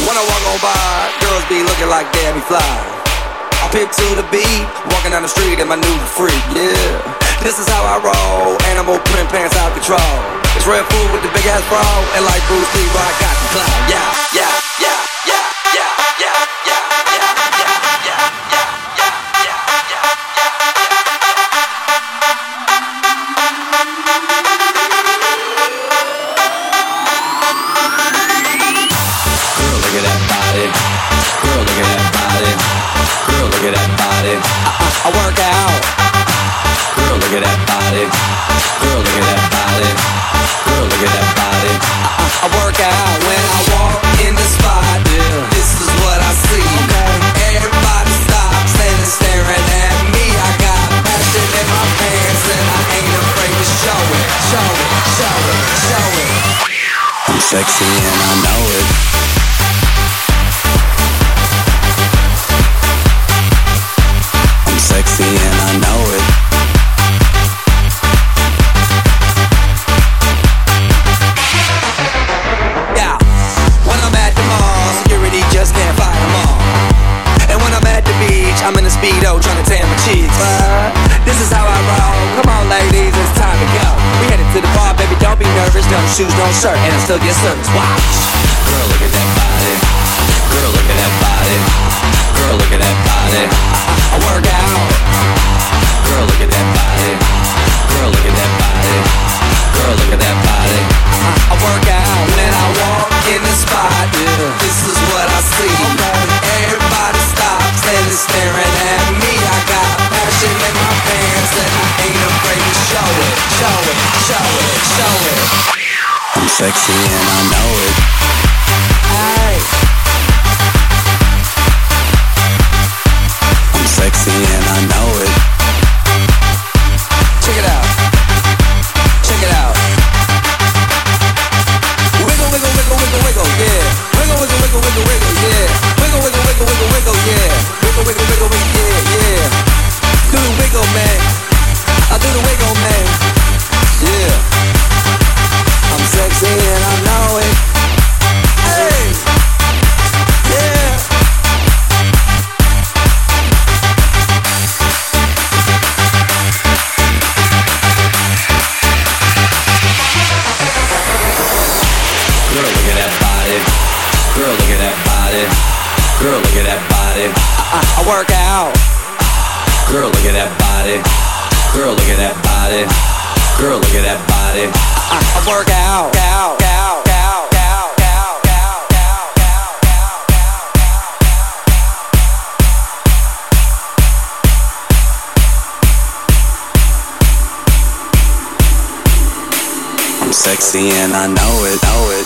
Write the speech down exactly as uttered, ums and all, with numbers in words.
When I walk on by, girls be looking like Debbie Fly. I pick to the beat, walking down the street and my new freak, yeah. This is how I roll, animal print pants out control. It's red food with the big ass bra, and like Bruce Lee, I got the clout, yeah, yeah, yeah, yeah, yeah, yeah, yeah, yeah, yeah, yeah, yeah, yeah, yeah, yeah. Girl, look at that body. Girl, look at that body. Girl, look at that body. I, I, I work out. Girl, look at that body. Girl, look at that body. Girl, look at that body. I, I, I work out when I walk in the spot. Yeah. This is what I see. Okay. Everybody stops and is staring at me. I got passion in my pants and I ain't afraid to show it. Show it, show it, show it. I'm sexy and I know it. I'm sexy and I know it. Yeah, when I'm at the mall, security just can't fight them all. And when I'm at the beach, I'm in a Speedo trying to tan my cheeks. But this is how I roll. Come on ladies, it's time to go. We headed to the bar, baby, don't be nervous. No shoes, no shirt, and I still get service. Watch. Girl, look at that body. Girl, look at that body. Girl, look at that body. I, I work out. Girl, look at that body. Girl, look at that body. Girl, look at that body. I, I work out when I walk in the spot. Yeah. This is what I see. Okay. Everybody stops and is staring at me. I got passion in my pants and I ain't afraid to show it. Show it, show it, show it. I'm sexy and I know it. Hey. I'm sexy and I know it. Check it out. Check it out. Wiggle, wiggle, wiggle, wiggle, wiggle, yeah. Wiggle, wiggle, wiggle, wiggle, wiggle, yeah. Wiggle, wiggle, wiggle, wiggle, wiggle, yeah. Wiggle, wiggle, wiggle, wiggle, yeah, yeah. Do the wiggle, man. I do the wiggle, man. Yeah. I'm sexy and I know it. Hey. Yeah. Girl, look at that body. Girl, look at that body. Girl, look at that body. I, I, I work out. Girl, look at that body. Girl, look at that body. Girl, look at that body. I, I, I work out. Out, out, out, out, out, out, out, out. I'm sexy and I know it, know it.